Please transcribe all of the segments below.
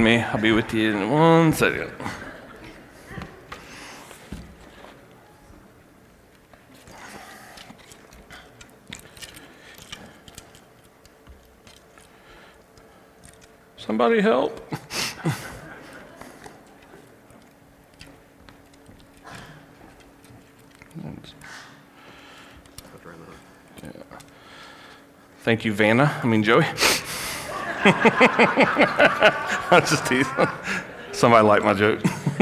me. I'll be with you in 1 second. Somebody help. Yeah. Thank you, Joey. I'm just teasing. Somebody liked my joke.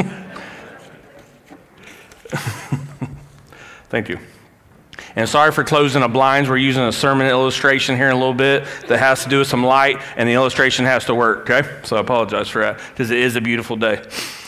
Thank you. And sorry for closing the blinds. We're using a sermon illustration here in a little bit that has to do with some light, and the illustration has to work, okay? So I apologize for that, because it is a beautiful day.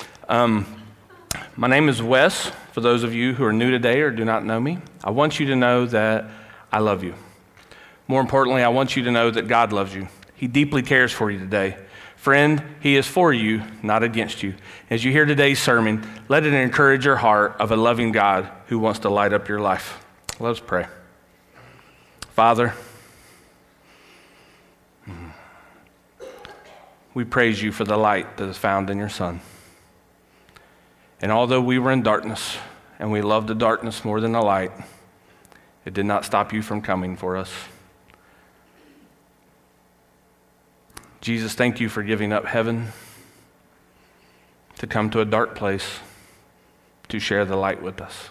My name is Wes. For those of you who are new today or do not know me, I want you to know that I love you. More importantly, I want you to know that God loves you. He deeply cares for you today. Friend, He is for you, not against you. As you hear today's sermon, let it encourage your heart of a loving God who wants to light up your life. Let us pray. Father, we praise you for the light that is found in your Son. And although we were in darkness and we loved the darkness more than the light, it did not stop you from coming for us. Jesus, thank you for giving up heaven to come to a dark place to share the light with us.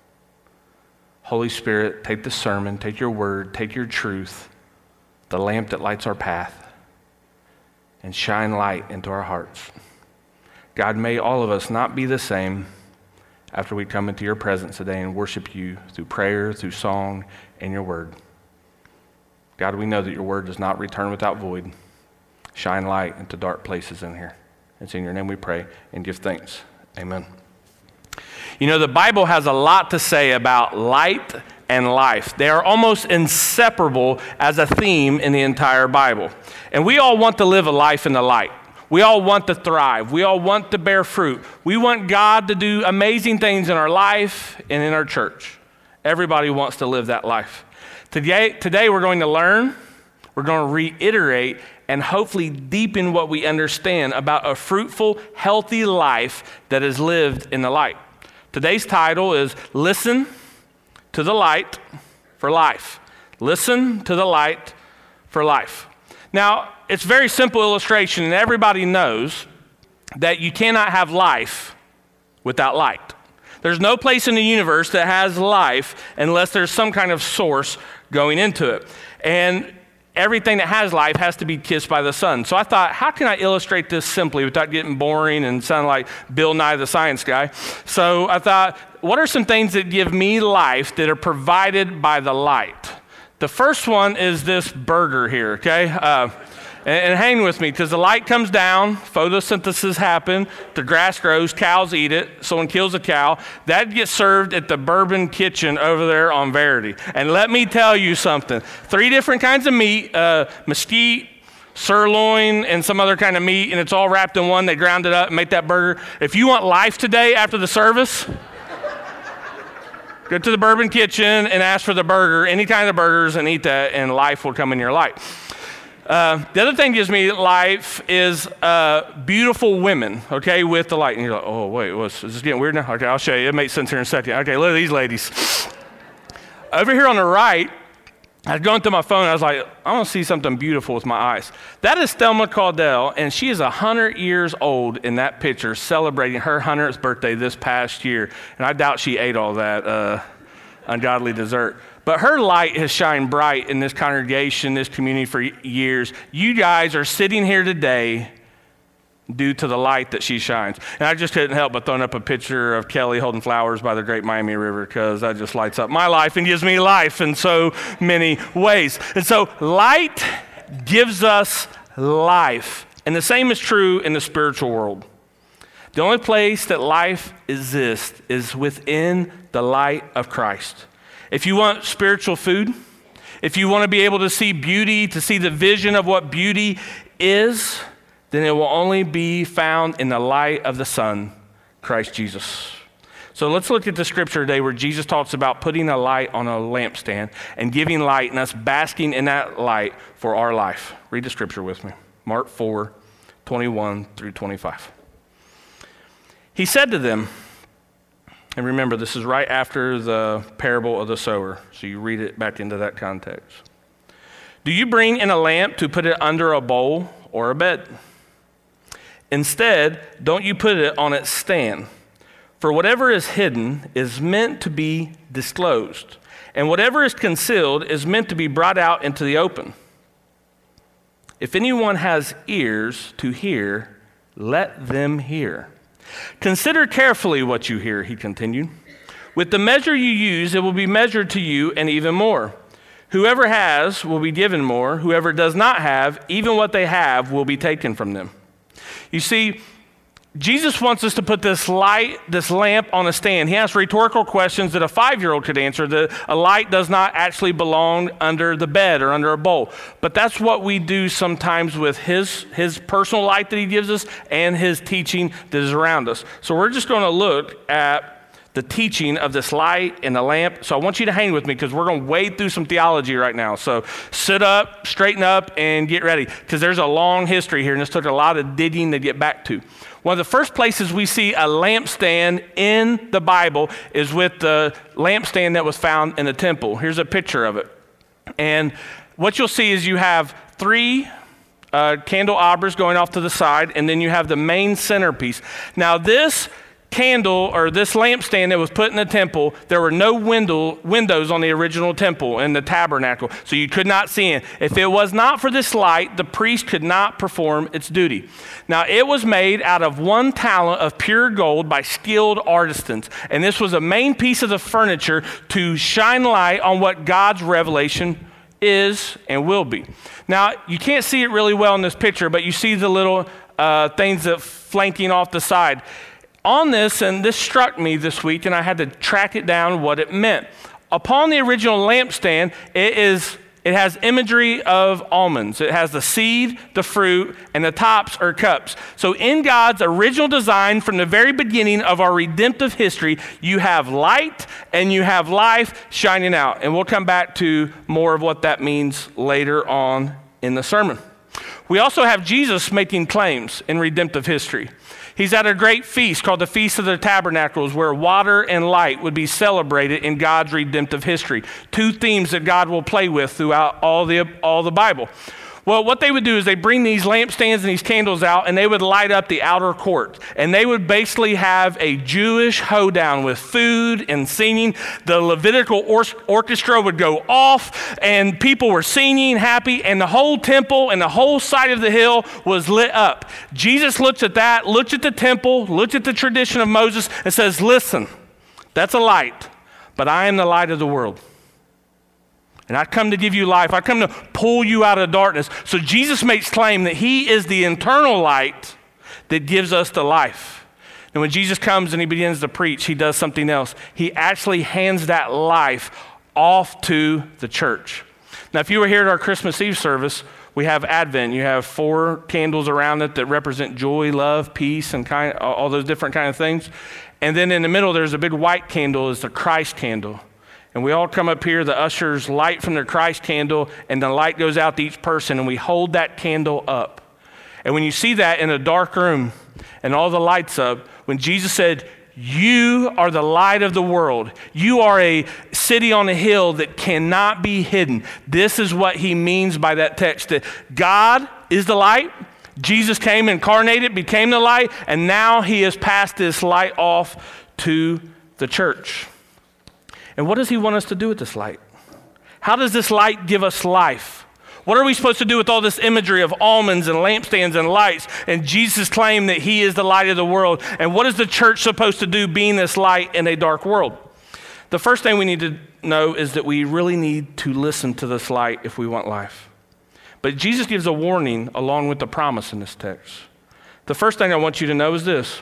Holy Spirit, take the sermon, take your word, take your truth, the lamp that lights our path, and shine light into our hearts. God, may all of us not be the same after we come into your presence today and worship you through prayer, through song, and your word. God, we know that your word does not return without void. Shine light into dark places in here. It's in your name we pray and give thanks. Amen. You know, the Bible has a lot to say about light and life. They are almost inseparable as a theme in the entire Bible. And we all want to live a life in the light. We all want to thrive. We all want to bear fruit. We want God to do amazing things in our life and in our church. Everybody wants to live that life. Today we're going to learn, we're going to reiterate, and hopefully deepen what we understand about a fruitful, healthy life that is lived in the light. Today's title is Listen to the Light for Life. Listen to the light for life. Now, it's a very simple illustration, and everybody knows that you cannot have life without light. There's no place in the universe that has life unless there's some kind of source going into it. And everything that has life has to be kissed by the sun. So I thought, how can I illustrate this simply without getting boring and sound like Bill Nye the Science Guy? So I thought, what are some things that give me life that are provided by the light? The first one is this burger here, okay? And hang with me, because the light comes down, photosynthesis happens, the grass grows, cows eat it, someone kills a cow. That gets served at the Bourbon Kitchen over there on Verity. And let me tell you something. 3 different kinds of meat, mesquite, sirloin, and some other kind of meat, and it's all wrapped in one. They ground it up and make that burger. If you want life today after the service, go to the Bourbon Kitchen and ask for the burger, any kind of burgers, and eat that, and life will come in your life. The other thing gives me life is beautiful women, okay, with the light. And you're like, oh, wait, is this getting weird now? Okay, I'll show you. It makes sense here in a second. Okay, look at these ladies. Over here on the right, I was going through my phone, and I was like, I want to see something beautiful with my eyes. That is Thelma Caudell, and she is 100 years old in that picture, celebrating her 100th birthday this past year. And I doubt she ate all that ungodly dessert. But her light has shined bright in this congregation, this community for years. You guys are sitting here today due to the light that she shines. And I just couldn't help but throwing up a picture of Kelly holding flowers by the Great Miami River, because that just lights up my life and gives me life in so many ways. And so light gives us life. And the same is true in the spiritual world. The only place that life exists is within the light of Christ. If you want spiritual food, if you want to be able to see beauty, to see the vision of what beauty is, then it will only be found in the light of the Son, Christ Jesus. So let's look at the scripture today where Jesus talks about putting a light on a lampstand and giving light and us basking in that light for our life. Read the scripture with me. Mark 4, 21 through 25. He said to them, and remember, this is right after the parable of the sower, so you read it back into that context. Do you bring in a lamp to put it under a bowl or a bed? Instead, don't you put it on its stand? For whatever is hidden is meant to be disclosed, and whatever is concealed is meant to be brought out into the open. If anyone has ears to hear, let them hear. Consider carefully what you hear, he continued. With the measure you use, it will be measured to you and even more. Whoever has will be given more. Whoever does not have, even what they have will be taken from them. You see, Jesus wants us to put this lamp on a stand. He asks rhetorical questions that a 5-year-old could answer. A light does not actually belong under the bed or under a bowl. But that's what we do sometimes with his personal light that he gives us and his teaching that is around us. So we're just going to look at the teaching of this light and the lamp. So I want you to hang with me because we're going to wade through some theology right now. So sit up, straighten up, and get ready because there's a long history here, and this took a lot of digging to get back to. One of the first places we see a lampstand in the Bible is with the lampstand that was found in the temple. Here's a picture of it. And what you'll see is you have 3 candelabras going off to the side, and then you have the main centerpiece. Now this candle or this lampstand that was put in the temple, there were no windows on the original temple in the tabernacle, so you could not see in. If it was not for this light, the priest could not perform its duty. Now it was made out of 1 talent of pure gold by skilled artisans, and this was a main piece of the furniture to shine light on what God's revelation is and will be. Now you can't see it really well in this picture, but you see the little things that flanking off the side. On this, and this struck me this week, and I had to track it down what it meant. Upon the original lampstand, it has imagery of almonds. It has the seed, the fruit, and the tops are cups. So in God's original design from the very beginning of our redemptive history, you have light and you have life shining out. And we'll come back to more of what that means later on in the sermon. We also have Jesus making claims in redemptive history. He's at a great feast called the Feast of the Tabernacles, where water and light would be celebrated in God's redemptive history. 2 themes that God will play with throughout all the Bible. Well, what they would do is they bring these lampstands and these candles out, and they would light up the outer court. And they would basically have a Jewish hoedown with food and singing. The Levitical orchestra would go off, and people were singing, happy, and the whole temple and the whole side of the hill was lit up. Jesus looks at that, looks at the temple, looks at the tradition of Moses, and says, listen, that's a light, but I am the light of the world. And I come to give you life. I come to pull you out of darkness. So Jesus makes claim that he is the internal light that gives us the life. And when Jesus comes and he begins to preach, he does something else. He actually hands that life off to the church. Now, if you were here at our Christmas Eve service, we have Advent. You have 4 candles around it that represent joy, love, peace, and all those different kind of things. And then in the middle, there's a big white candle. It's the Christ candle. And we all come up here, the ushers light from their Christ candle, and the light goes out to each person, and we hold that candle up. And when you see that in a dark room and all the lights up, when Jesus said, you are the light of the world, you are a city on a hill that cannot be hidden. This is what he means by that text, that God is the light. Jesus came incarnated, became the light, and now he has passed this light off to the church. And what does he want us to do with this light? How does this light give us life? What are we supposed to do with all this imagery of almonds and lampstands and lights and Jesus' claim that he is the light of the world? And what is the church supposed to do being this light in a dark world? The first thing we need to know is that we really need to listen to this light if we want life. But Jesus gives a warning along with the promise in this text. The first thing I want you to know is this: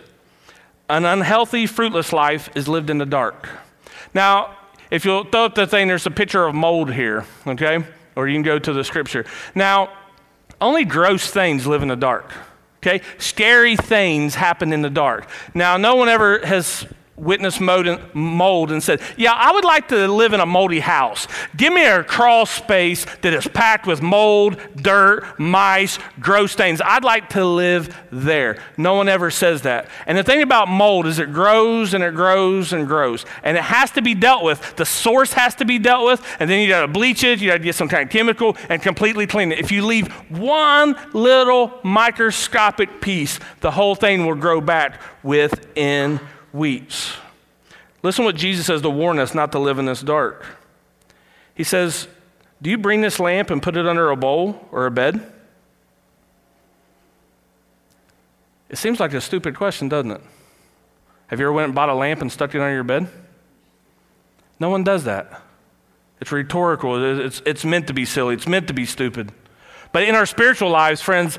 an unhealthy, fruitless life is lived in the dark. Now, if you'll throw up the thing, there's a picture of mold here, okay? Or you can go to the scripture. Now, only gross things live in the dark, okay? Scary things happen in the dark. Now, no one ever has witnessed mold and said, yeah, I would like to live in a moldy house. Give me a crawl space that is packed with mold, dirt, mice, gross stains. I'd like to live there. No one ever says that. And the thing about mold is it grows and it grows and grows. And it has to be dealt with. The source has to be dealt with. And then you got to bleach it. You got to get some kind of chemical and completely clean it. If you leave one little microscopic piece, the whole thing will grow back within weeks. Listen what Jesus says to warn us not to live in this dark. He says, do you bring this lamp and put it under a bowl or a bed? It seems like a stupid question, doesn't it? Have you ever went and bought a lamp and stuck it under your bed? No one does that. It's rhetorical. It's meant to be silly. It's meant to be stupid. But in our spiritual lives, friends,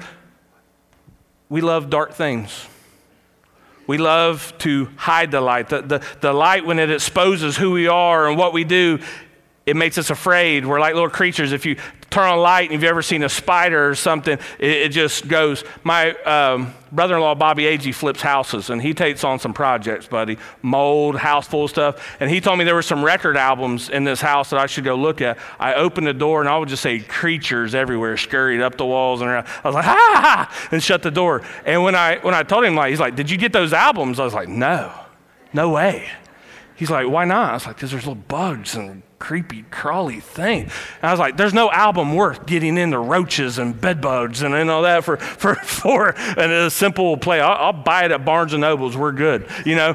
we love dark things. We love to hide the light. The light, when it exposes who we are and what we do, it makes us afraid. We're like little creatures. If you turn on a light and if you've ever seen a spider or something, it just goes. My brother-in-law, Bobby Agee, flips houses, and he takes on some projects, buddy. Mold, house full of stuff. And he told me there were some record albums in this house that I should go look at. I opened the door, and I would just say creatures everywhere, scurried up the walls and around. I was like, ha, ha, ha, and shut the door. And when I told him, he's like, did you get those albums? I was like, no way. He's like, why not? I was like, because there's little bugs and creepy, crawly thing. And I was like, there's no album worth getting into roaches and bed bugs and all that for and a simple play. I'll buy it at Barnes & Nobles. We're good,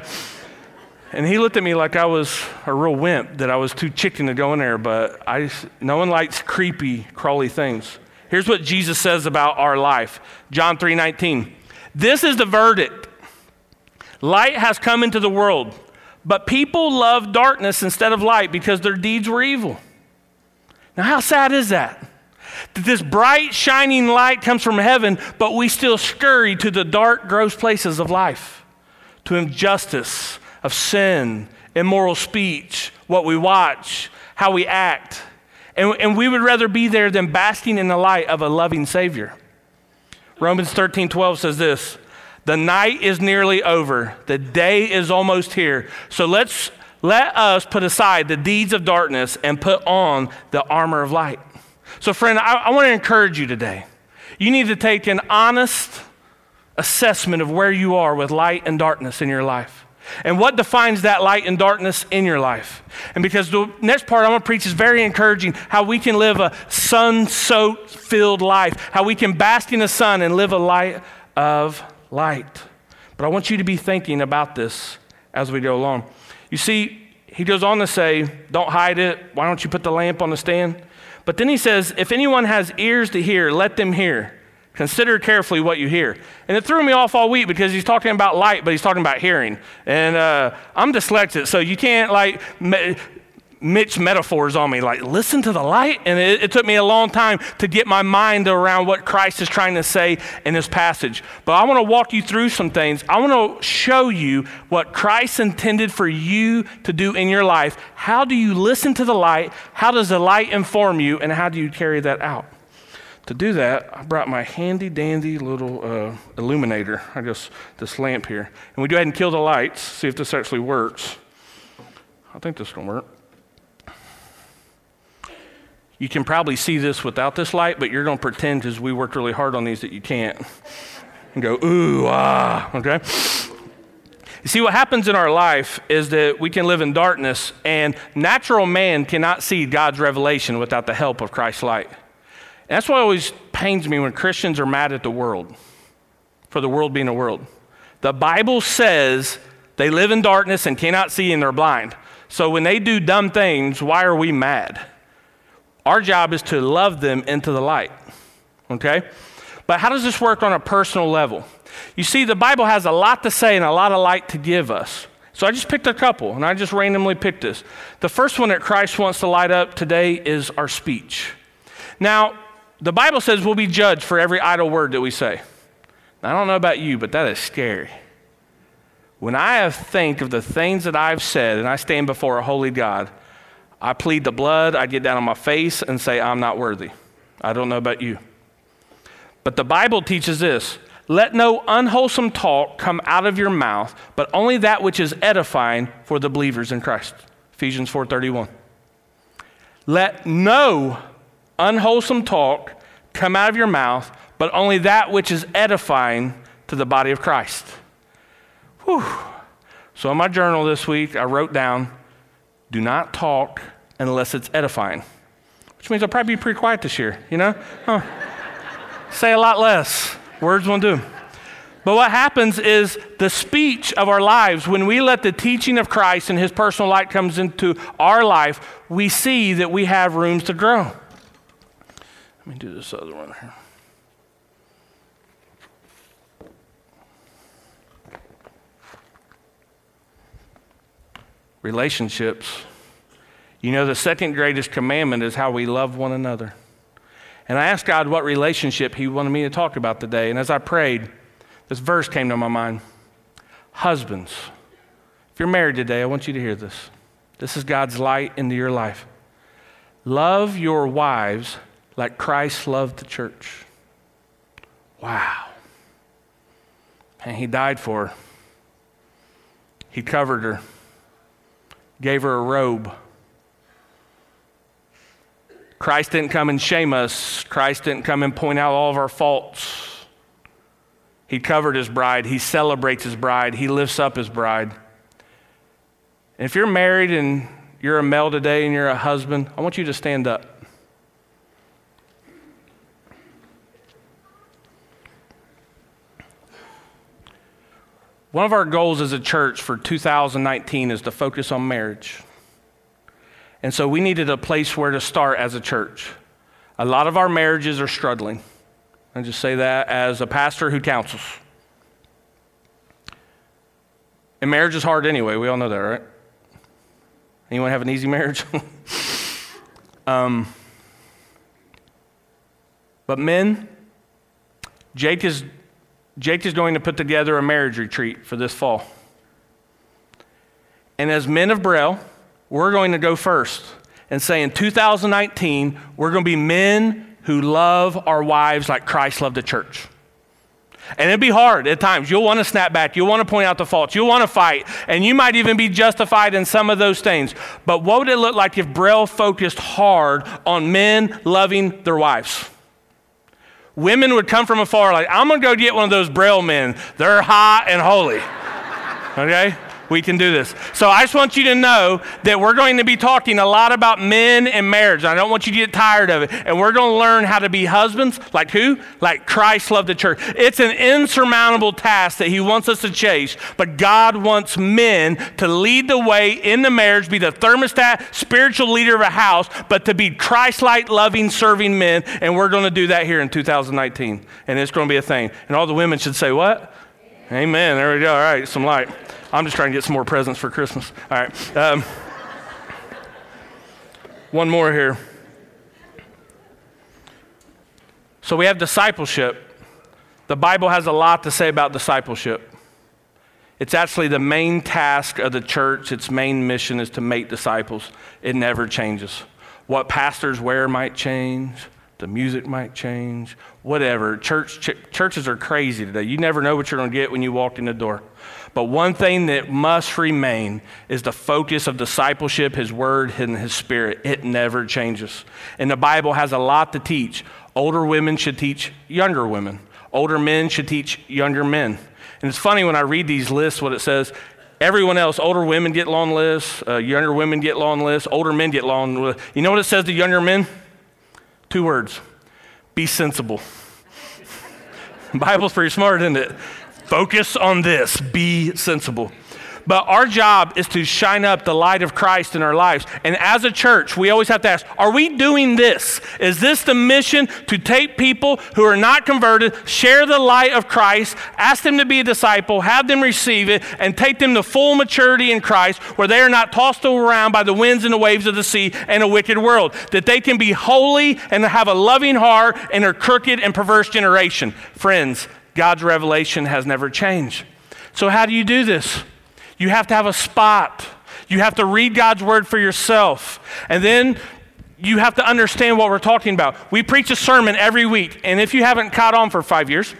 And he looked at me like I was a real wimp, that I was too chicken to go in there, but no one likes creepy, crawly things. Here's what Jesus says about our life. John 3:19. This is the verdict. Light has come into the world, but people love darkness instead of light because their deeds were evil. Now, how sad is that? That this bright, shining light comes from heaven, but we still scurry to the dark, gross places of life, to injustice, of sin, immoral speech, what we watch, how we act. And we would rather be there than basking in the light of a loving Savior. Romans 13:12 says this, the night is nearly over. The day is almost here. So let us put aside the deeds of darkness and put on the armor of light. So friend, I want to encourage you today. You need to take an honest assessment of where you are with light and darkness in your life. And what defines that light and darkness in your life. And because the next part I'm going to preach is very encouraging, how we can live a sun-soaked filled life, how we can bask in the sun and live a life of light. But I want you to be thinking about this as we go along. You see, he goes on to say, don't hide it. Why don't you put the lamp on the stand? But then he says, if anyone has ears to hear, let them hear. Consider carefully what you hear. And it threw me off all week because he's talking about light, but he's talking about hearing. And I'm dyslexic, so you can't mix metaphors on me, like listen to the light. And it took me a long time to get my mind around what Christ is trying to say in this passage. But I want to walk you through some things. I want to show you what Christ intended for you to do in your life. How do you listen to the light? How does the light inform you? And how do you carry that out? To do that, I brought my handy dandy little illuminator. This lamp here. And we go ahead and kill the lights, see if this actually works. I think this is going to work. You can probably see this without this light, but you're going to pretend, because we worked really hard on these, that you can't. And go, ooh, ah, okay? You see, what happens in our life is that we can live in darkness, and natural man cannot see God's revelation without the help of Christ's light. And that's what always pains me when Christians are mad at the world, for the world being a world. The Bible says they live in darkness and cannot see and they're blind. So when they do dumb things, why are we mad? Our job is to love them into the light, okay? But how does this work on a personal level? You see, the Bible has a lot to say and a lot of light to give us. So I just picked a couple, and I just randomly picked this. The first one that Christ wants to light up today is our speech. Now, the Bible says we'll be judged for every idle word that we say. Now, I don't know about you, but that is scary. When I think of the things that I've said and I stand before a holy God, I plead the blood, I get down on my face and say, I'm not worthy. I don't know about you. But the Bible teaches this, let no unwholesome talk come out of your mouth, but only that which is edifying for the believers in Christ. Ephesians 4:31. Let no unwholesome talk come out of your mouth, but only that which is edifying to the body of Christ. Whew. So in my journal this week, I wrote down, do not talk unless it's edifying, which means I'll probably be pretty quiet this year, you know? Say a lot less. Words won't do. But what happens is the speech of our lives, when we let the teaching of Christ and his personal light comes into our life, we see that we have rooms to grow. Let me do this other one here. Relationships. You know, the second greatest commandment is how we love one another. And I asked God what relationship he wanted me to talk about today. And as I prayed, this verse came to my mind. Husbands, if you're married today, I want you to hear this. This is God's light into your life. Love your wives like Christ loved the church. Wow. And he died for her. He covered her. Gave her a robe. Christ didn't come and shame us. Christ didn't come and point out all of our faults. He covered his bride. He celebrates his bride. He lifts up his bride. And if you're married and you're a male today and you're a husband, I want you to stand up. One of our goals as a church for 2019 is to focus on marriage. And so we needed a place where to start as a church. A lot of our marriages are struggling. I just say that as a pastor who counsels. And marriage is hard anyway. We all know that, right? Anyone have an easy marriage? But men, Jake is going to put together a marriage retreat for this fall. And as men of Braille, we're going to go first and say in 2019, we're going to be men who love our wives like Christ loved the church. And it'd be hard at times. You'll want to snap back. You'll want to point out the faults. You'll want to fight. And you might even be justified in some of those things. But what would it look like if Braille focused hard on men loving their wives? Women would come from afar like, I'm going to go get one of those Braille men. They're hot and holy. Okay? We can do this. So I just want you to know that we're going to be talking a lot about men and marriage. I don't want you to get tired of it. And we're going to learn how to be husbands. Like who? Like Christ loved the church. It's an insurmountable task that he wants us to chase. But God wants men to lead the way in the marriage, be the thermostat, spiritual leader of a house, but to be Christ-like, loving, serving men. And we're going to do that here in 2019. And it's going to be a thing. And all the women should say, what? Amen. There we go. All right, some light. I'm just trying to get some more presents for Christmas. All right. One more here. So we have discipleship. The Bible has a lot to say about discipleship. It's actually the main task of the church. Its main mission is to make disciples. It never changes. What pastors wear might change. The music might change. Whatever. Churches are crazy today. You never know what you're going to get when you walk in the door. But one thing that must remain is the focus of discipleship, his word, and his spirit. It never changes. And the Bible has a lot to teach. Older women should teach younger women. Older men should teach younger men. And it's funny when I read these lists, what it says. Everyone else, older women get long lists, younger women get long lists, older men get long lists. You know what it says to younger men? 2 words. Be sensible. The Bible's pretty smart, isn't it? Focus on this. Be sensible. But our job is to shine up the light of Christ in our lives. And as a church, we always have to ask, are we doing this? Is this the mission to take people who are not converted, share the light of Christ, ask them to be a disciple, have them receive it, and take them to full maturity in Christ where they are not tossed around by the winds and the waves of the sea and a wicked world? That they can be holy and have a loving heart in a crooked and perverse generation. Friends, God's revelation has never changed. So how do you do this? You have to have a spot. You have to read God's word for yourself. And then you have to understand what we're talking about. We preach a sermon every week. And if you haven't caught on for 5 years,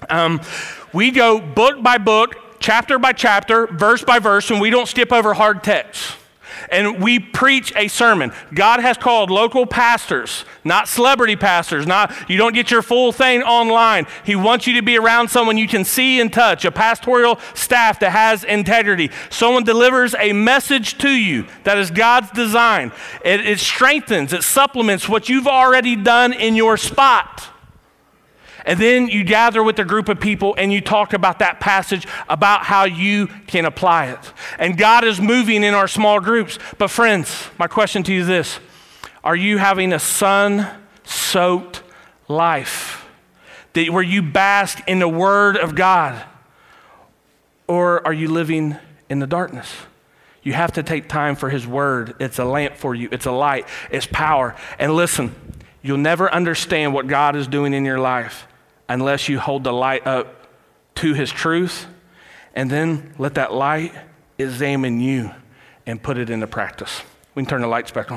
We go book by book, chapter by chapter, verse by verse, and we don't skip over hard texts. And we preach a sermon. God has called local pastors, not celebrity pastors. You don't get your full thing online. He wants you to be around someone you can see and touch, a pastoral staff that has integrity. Someone delivers a message to you that is God's design. It strengthens, it supplements what you've already done in your spot. And then you gather with a group of people and you talk about that passage, about how you can apply it. And God is moving in our small groups. But friends, my question to you is this: are you having a sun-soaked life where you bask in the Word of God? Or are you living in the darkness? You have to take time for His Word. It's a lamp for you. It's a light. It's power. And listen, you'll never understand what God is doing in your life unless you hold the light up to His truth and then let that light examine you and put it into practice. We can turn the lights back on.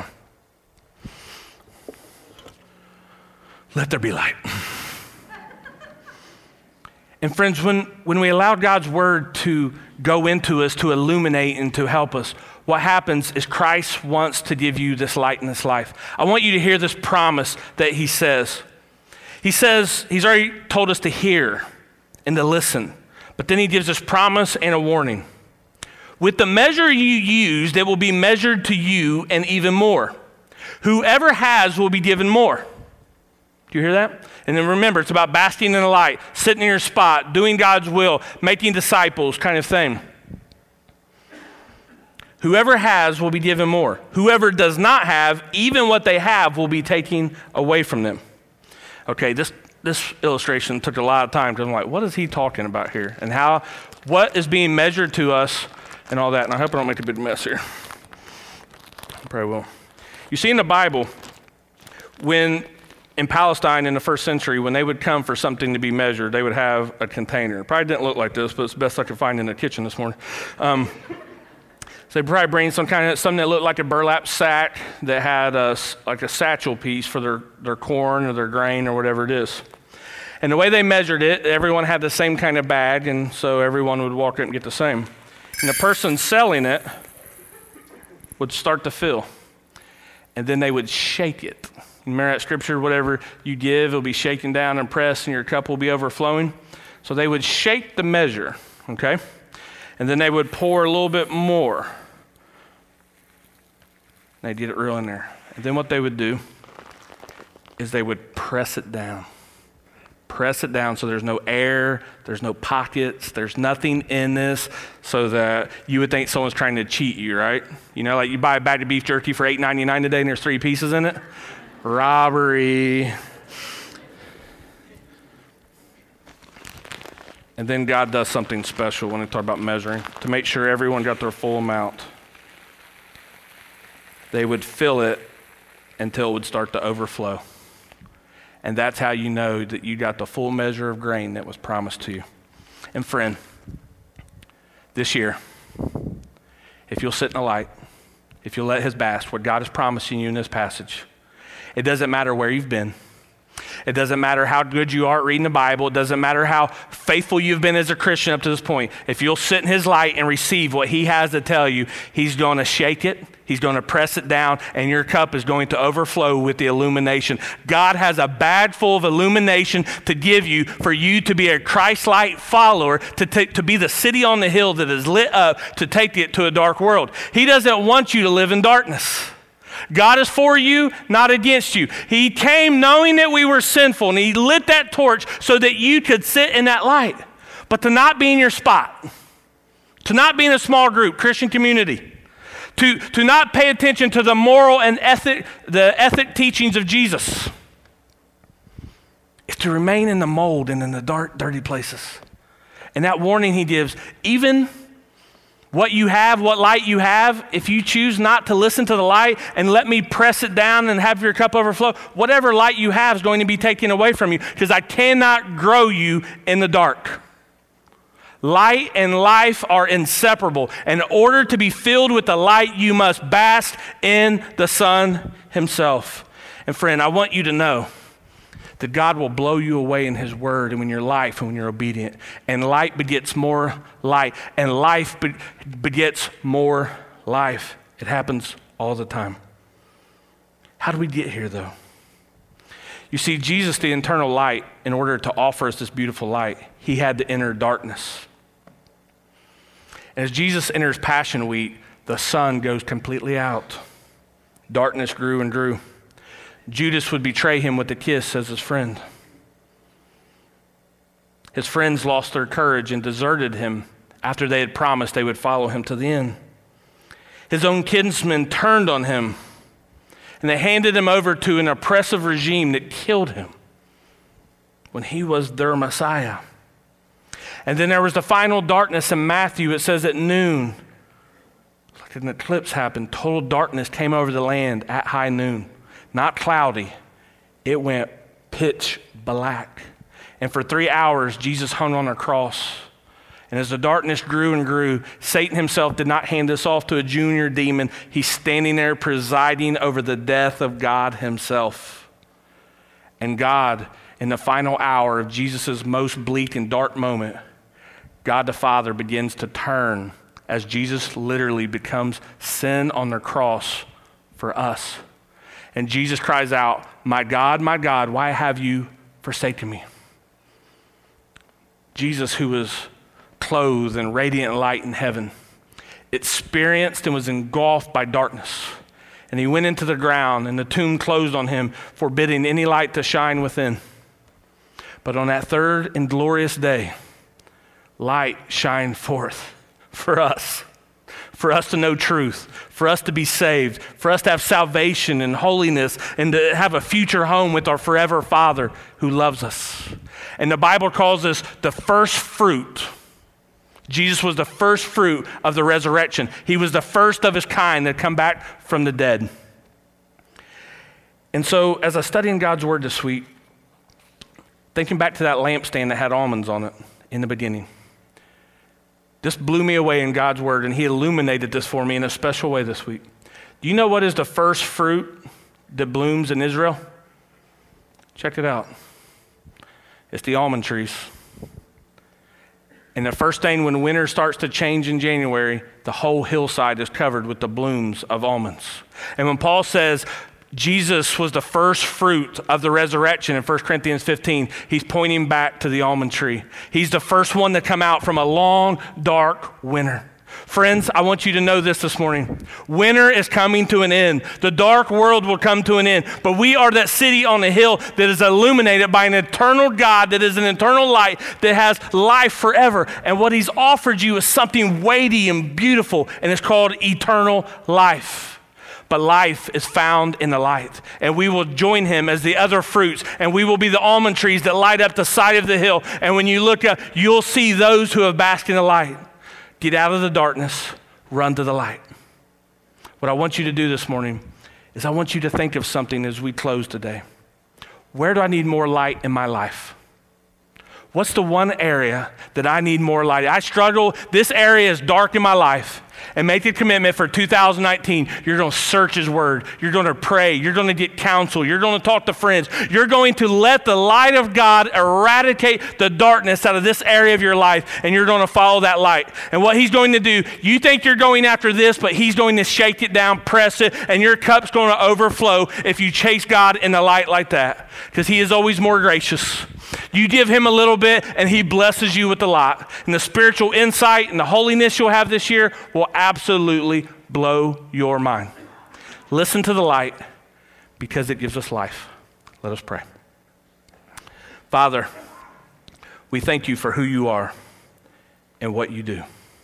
Let there be light. And friends, when we allow God's Word to go into us, to illuminate and to help us, what happens is Christ wants to give you this light in this life. I want you to hear this promise that He says. He says, He's already told us to hear and to listen, but then He gives us promise and a warning. With the measure you use, it will be measured to you and even more. Whoever has will be given more. Do you hear that? And then remember, it's about basking in the light, sitting in your spot, doing God's will, making disciples kind of thing. Whoever has will be given more. Whoever does not have, even what they have will be taken away from them. Okay, this illustration took a lot of time because I'm like, what is he talking about here? And what is being measured to us and all that? And I hope I don't make a big mess here. I probably will. You see in the Bible, in Palestine in the first century, when they would come for something to be measured, they would have a container. It probably didn't look like this, but it's the best I could find in the kitchen this morning. So they probably bring something that looked like a burlap sack that had like a satchel piece for their corn or their grain or whatever it is. And the way they measured it, everyone had the same kind of bag, and so everyone would walk in and get the same. And the person selling it would start to fill, and then they would shake it. Remember that scripture, whatever you give, it'll be shaken down and pressed, and your cup will be overflowing. So they would shake the measure, okay? And then they would pour a little bit more. They'd get it real in there. And then what they would do is they would press it down. Press it down so there's no air, there's no pockets, there's nothing in this, so that you would think someone's trying to cheat you, right? You know, like you buy a bag of beef jerky for $8.99 today and there's 3 pieces in it. Robbery. And then God does something special when we talk about measuring to make sure everyone got their full amount. They would fill it until it would start to overflow. And that's how you know that you got the full measure of grain that was promised to you. And friend, this year, if you'll sit in the light, if you'll let His bask, what God is promising you in this passage, it doesn't matter where you've been. It doesn't matter how good you are at reading the Bible. It doesn't matter how faithful you've been as a Christian up to this point. If you'll sit in His light and receive what He has to tell you, He's going to shake it. He's going to press it down, and your cup is going to overflow with the illumination. God has a bag full of illumination to give you for you to be a Christ-like follower, to be the city on the hill that is lit up to take it to a dark world. He doesn't want you to live in darkness. God is for you, not against you. He came knowing that we were sinful, and He lit that torch so that you could sit in that light. But to not be in your spot, to not be in a small group, Christian community, to not pay attention to the moral and the ethic teachings of Jesus, is to remain in the mold and in the dark, dirty places. And that warning He gives, even what you have, what light you have, if you choose not to listen to the light and let Me press it down and have your cup overflow, whatever light you have is going to be taken away from you, because I cannot grow you in the dark. Light and life are inseparable. In order to be filled with the light, you must bask in the Son Himself. And friend, I want you to know that God will blow you away in his word and when you're life and when you're obedient. And light begets more light, and life begets more life. It happens all the time. How do we get here, though? You see, Jesus, the eternal light, in order to offer us this beautiful light, he had to enter darkness. And as Jesus enters Passion Week, the sun goes completely out. Darkness grew and grew. Judas would betray him with a kiss as his friend. His friends lost their courage and deserted him after they had promised they would follow him to the end. His own kinsmen turned on him, and they handed him over to an oppressive regime that killed him when he was their Messiah. And then there was the final darkness in Matthew. It says at noon, like an eclipse happened, total darkness came over the land at high noon. Not cloudy, it went pitch black. And for 3 hours, Jesus hung on a cross. And as the darkness grew and grew, Satan himself did not hand this off to a junior demon. He's standing there presiding over the death of God himself. And God, in the final hour of Jesus' most bleak and dark moment, God the Father begins to turn as Jesus literally becomes sin on the cross for us. And Jesus cries out, my God, why have you forsaken me?" Jesus, who was clothed in radiant light in heaven, experienced and was engulfed by darkness. And he went into the ground, and the tomb closed on him, forbidding any light to shine within. But on that third and glorious day, light shined forth for us to know truth, for us to be saved, for us to have salvation and holiness, and to have a future home with our forever Father who loves us. And the Bible calls this the first fruit. Jesus was the first fruit of the resurrection. He was the first of his kind that come back from the dead. And so as I study in God's word this week, thinking back to that lampstand that had almonds on it in the beginning, this blew me away in God's word, and he illuminated this for me in a special way this week. Do you know what is the first fruit that blooms in Israel? Check it out. It's the almond trees. And the first thing when winter starts to change in January, the whole hillside is covered with the blooms of almonds. And when Paul says Jesus was the first fruit of the resurrection in 1 Corinthians 15, he's pointing back to the almond tree. He's the first one to come out from a long, dark winter. Friends, I want you to know this morning. Winter is coming to an end. The dark world will come to an end. But we are that city on a hill that is illuminated by an eternal God, that is an eternal light, that has life forever. And what he's offered you is something weighty and beautiful, and it's called eternal life. But life is found in the light. And we will join him as the other fruits, and we will be the almond trees that light up the side of the hill. And when you look up, you'll see those who have basked in the light. Get out of the darkness, run to the light. What I want you to do this morning is I want you to think of something as we close today. Where do I need more light in my life? What's the one area that I need more light? I struggle, this area is dark in my life. And make the commitment for 2019. You're going to search his word. You're going to pray. You're going to get counsel. You're going to talk to friends. You're going to let the light of God eradicate the darkness out of this area of your life, and you're going to follow that light. And what he's going to do, you think you're going after this, but he's going to shake it down, press it, and your cup's going to overflow if you chase God in the light like that, because he is always more gracious. You give him a little bit, and he blesses you with a lot. And the spiritual insight and the holiness you'll have this year will absolutely blow your mind. Listen to the light, because it gives us life. Let us pray. Father, we thank you for who you are and what you do.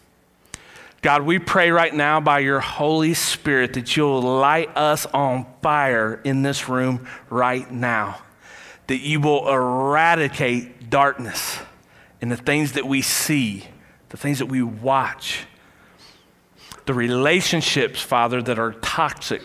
God, we pray right now by your Holy Spirit that you'll light us on fire in this room right now, that you will eradicate darkness in the things that we see, the things that we watch, the relationships, Father, that are toxic,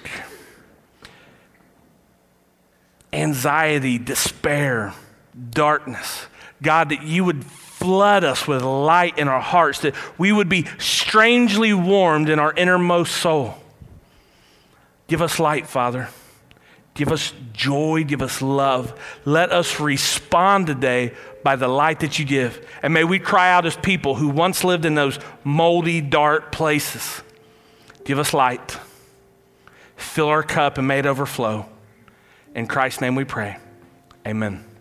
anxiety, despair, darkness. God, that you would flood us with light in our hearts, that we would be strangely warmed in our innermost soul. Give us light, Father. Give us joy, give us love. Let us respond today by the light that you give. And may we cry out as people who once lived in those moldy, dark places. Give us light. Fill our cup and may it overflow. In Christ's name we pray. Amen.